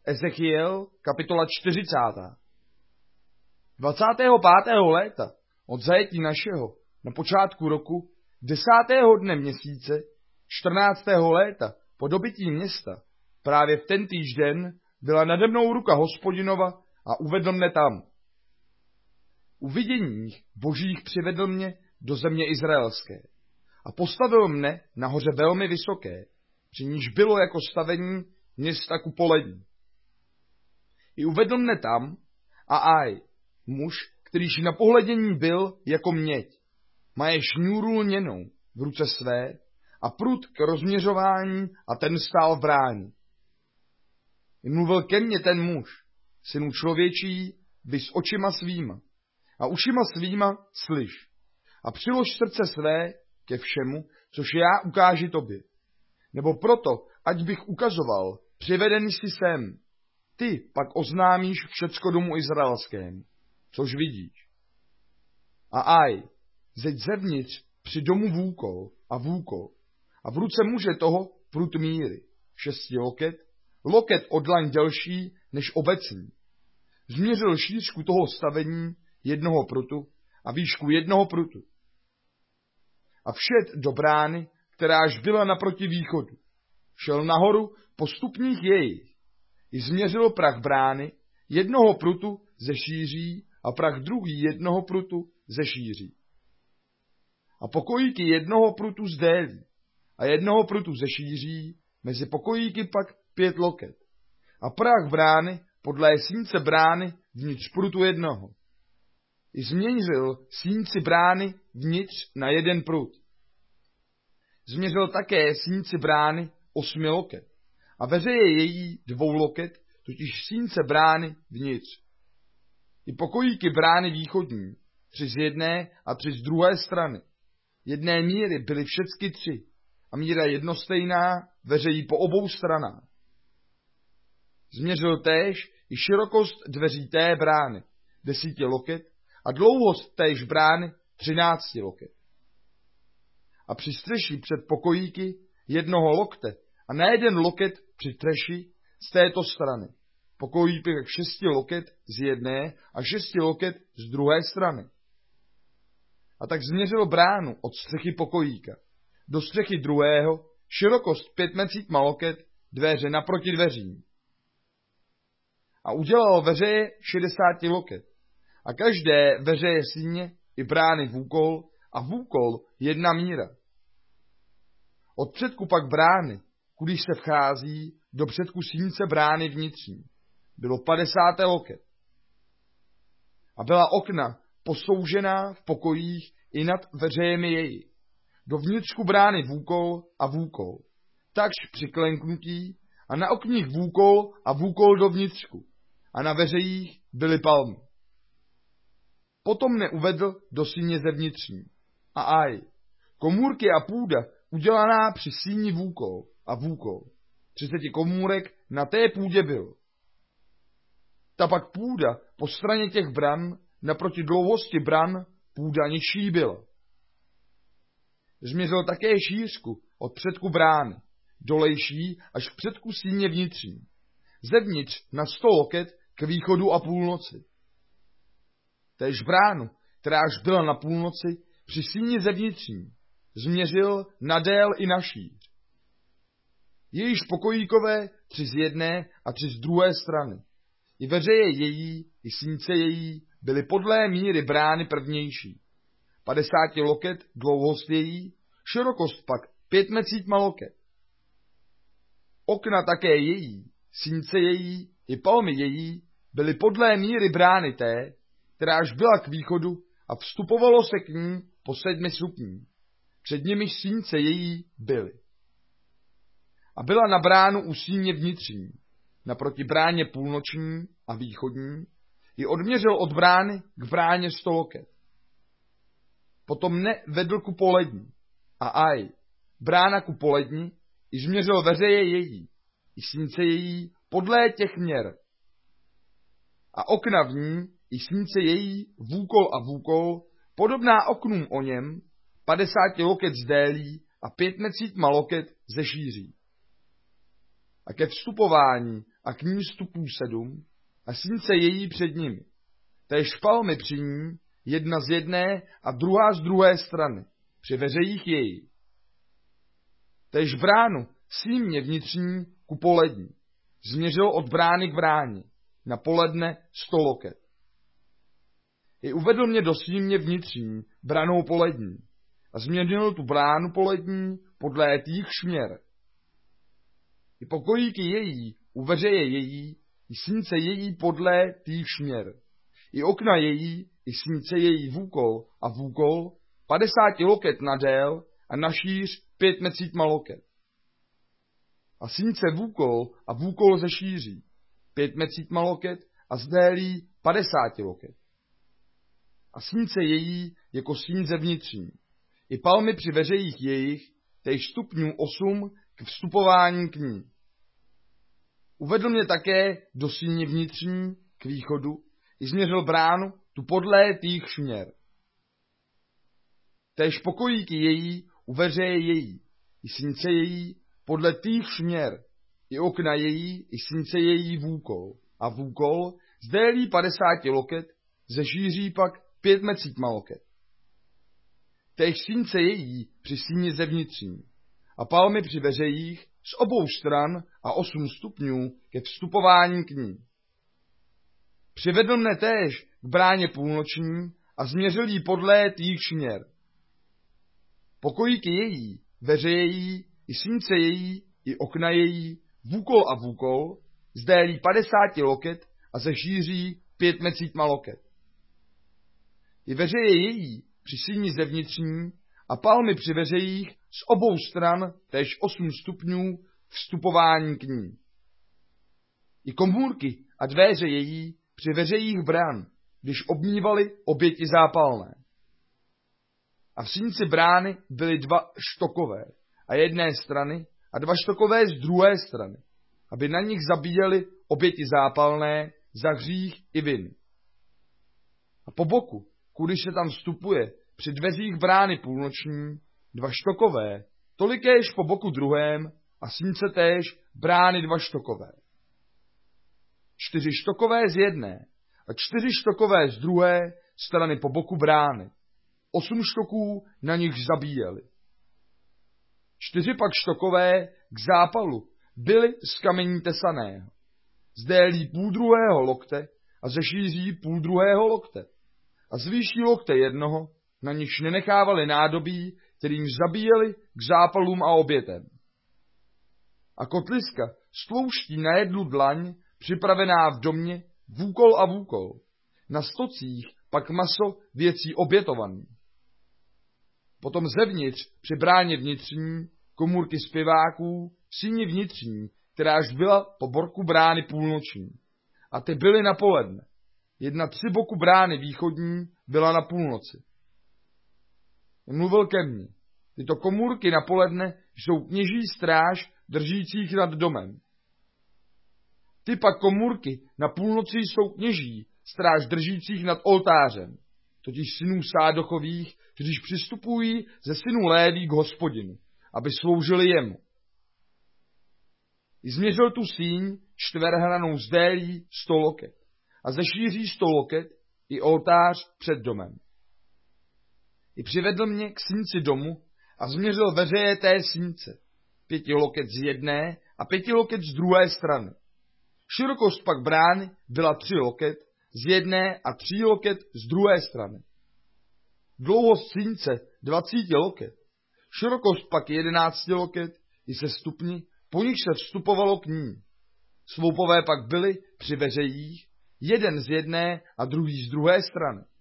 Ezechiel, kapitola 40. 25. léta od zajetí našeho na počátku roku, 10. dne měsíce, 14. léta po dobytí města, právě v tentýž den byla nade mnou ruka Hospodinova a uvedl mne tam. U viděních božích přivedl mě do země izraelské a postavil mne na hoře velmi vysoké, při níž bylo jako stavení města kupolední. I uvedl mne tam a aj, muž, kterýž na pohledění byl jako měď, maje šňůru lněnou v ruce své a prut k rozměřování a ten stál v bráně. I mluvil ke mně ten muž, synu člověčí, vys očima svýma a ušima svýma slyš a přilož srdce své ke všemu, což já ukáži tobě. Nebo proto, ať bych ukazoval, přiveden jsi sem, ty pak oznámíš všecko domu izraelskému, což vidíš. A aj, zeď zevnitř při domu vůkol a v ruce muže toho prut míry, 6 loket od dlaň delší než obecní. Změřil šířku toho stavení 1 prutu a výšku 1 prutu. A všet do brány, kteráž byla naproti východu. Šel nahoru po stupních jejich i změřil prach brány 1 prutu ze šíří a prach druhý 1 prutu ze šíří. A pokojíky 1 prutu z délí a 1 prutu ze šíří, mezi pokojíky pak 5 loket. A prach brány podle sínce brány vnitř prutu 1. I změřil sínci brány vnitř na 1 prut. Změřil také sínci brány 8 loket a veřeje její 2 loket, totiž sínce brány vnitř. I pokojíky brány východní, 3 z jedné a 3 z druhé strany. Jedné míry byly všecky 3 a míra jednostejná veřejí po obou stranách. Změřil též i širokost dveří té brány 10 loket a dlouhost též brány 13 loket. A při střeši před pokojíky 1 lokte a na 1 loket při treši z této strany. Pokojíky 6 loket z jedné a 6 loket z druhé strany. A tak změřil bránu od střechy pokojíka do střechy druhého, širokost 5 loket, dveře naproti dveřím. A udělal veřeje 60 loket a každé veřeje síně i brány vůkol a vůkol 1 míra. Od předku pak brány, kudyž se vchází, do předku sínce brány vnitřní, bylo 50 loket. A byla okna posoužená v pokojích i nad veřejemi její, do vnitřku brány vůkol, takž přiklenknutí a na okních vůkol do vnitřku a na veřejích byly palmy. Potom mne uvedl do síně zevnitřní. A aj, komůrky a půda udělaná při síni vůkol. 30 komůrek na té půdě bylo. Ta pak půda po straně těch bran, naproti dlouhosti bran, půda nižší byla. Změřil také šířku od předku brány, dolejší až k předku síně vnitřní. Zevnitř na 100 loket k východu a půlnoci. Též bránu, kteráž byla na půlnoci, při síni zevnitřní, změřil na dél i na šíř. Jejíž pokojíkové 3 z jedné a 3 z druhé strany. I veřeje její, i sínce její byly podlé míry brány prvnější. 50 loket dlouhost její, širokost pak 5 loket. Okna také její, sínce její i palmy její byly podlé míry brány té, kteráž byla k východu a vstupovalo se k ní po 7 stupních. Před nimiž sínce její byly. A byla na bránu u síně vnitřní, naproti bráně půlnoční a východní, i odměřil od brány k bráně 100 loket. Potom mne vedl ku polední, a aj, brána ku polední, i změřil veřeje její, i sínce její podlé těch měr. A okna v ní, i sínce její, vůkol, podobná oknům o něm, 50 loket z délí a 5 loket ze šíří. A ke vstupování a k ní vstupů 7 a sínce její před nimi. Též palmy při ní, jedna z jedné a druhá z druhé strany, při veřejích její. Též bránu símě vnitřní ku polední. Změřil od brány k bráně, na poledne 100 loket. I uvedl mě do símě vnitřní, branou polední, a změřil tu bránu polední podle tých šměr. I pokojíky její, u veřeje její, i sínce její podle tých šměr. I okna její, i sínce její vůkol a vůkol, 50 loket na dél a na šíř 5 loket. A sínce vůkol a vůkol ze šíří, 5 loket a z délí 50 loket. A sínce její jako sínce vnitřní. I palmy při veřejích jejich, též stupňů 8 k vstupování k ní. Uvedl mě také do síně vnitřní k východu, i změřil bránu tu podle tých šměr. Též pokojíky její, u veřeje její, i sínce její, podle tých šměr, i okna její, i sínce její vůkol, a vůkol z délí 50 loket, ze šíří pak 5 loket. Též sínce její při síni zevnitřní, a palmy při veřejích z obou stran a 8 stupňů ke vstupování k ní. Přivedl mne též k bráně půlnoční a změřil jí podle tých šměr. Pokojíky její, veřeje její, i sínce její, i okna její, vůkol a vůkol, z délí 50 loket a ze šíří 5 loket. I veřeje její při síni zevnitřní a palmy při veřejích z obou stran též 8 stupňů vstupování k ní. I komůrky a dvéře její při veřejích bran, když obmývaly oběti zápalné. A v sínci brány byly 2 štokové a jedné strany a 2 štokové z druhé strany, aby na nich zabíjeli oběti zápalné za hřích i viny. A po boku, kudy se tam vstupuje, při dveřích brány půlnoční, 2 štokové, tolikéž po boku druhém a sínce též brány 2 štokové. 4 štokové z jedné a 4 štokové z druhé strany po boku brány. 8 štoků na nich zabíjeli. 4 pak štokové k zápalu byly z kamení tesaného, z délí půl druhého lokte a ze šíří půl druhého lokte. A z výší lokte jednoho, na nichž nenechávali nádobí, kterým zabíjeli k zápalům a obětem. A kotliska s tlouští na jednu dlaň, připravená v domě, vůkol a vůkol. Na stocích pak maso věcí obětovaný. Potom zevnitř při bráně vnitřní, komůrky zpěváků, v síni vnitřní, kteráž byla po borku brány půlnoční. A ty byly na poledne. Jedna při boku brány východní byla na půlnoci. Mluvil ke mně. Tyto komůrky na poledne jsou kněží stráž držících nad domem. Ty pak komůrky na půlnoci jsou kněží stráž držících nad oltářem, totiž synů Sádochových, kteří přistupují ze synů Léví k Hospodinu, aby sloužili jemu. I změřil tu síň čtverhranou z délí 100 loket a ze šíří 100 loket i oltář před domem. I přivedl mě k sínci domu a změřil veřeje té sínce, 5 loket z jedné a 5 loket z druhé strany. Širokost pak brány byla 3 loket z jedné a 3 loket z druhé strany. Dlouhost sínce 20 loket, širokost pak 11 loket i se stupni, po nich se vstupovalo k ní. Sloupové pak byly při veřejích, jeden z jedné a druhý z druhé strany.